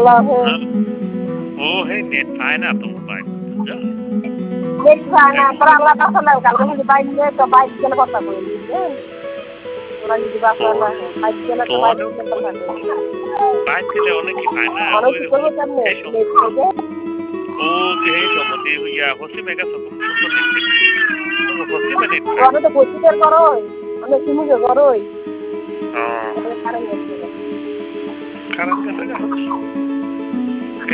वाला है वो है नेट पाए ना तुम बाइक जा नेट खाना पर अल्लाह का सलाह कर मुझे बाइक में तो बाइक के কথা কই ওরা যদি বাসা না বাইক গেলে তো তো বাইক অনেক নিয়ে কথা কই বাইক দিলে অনেকই পায় না মানুষ ওই কি করবে কেমনে এই সব নেট থেকে ও এই সম্বন্ধে ইয়া হসিমে গেছো তুমি সুন্দর দেখতে তুমি হসিমে নেট পায় ওরা তো পরিষ্কার করো অনেক সিমুকে করো হ্যাঁ কারণ নেট কারণ কেন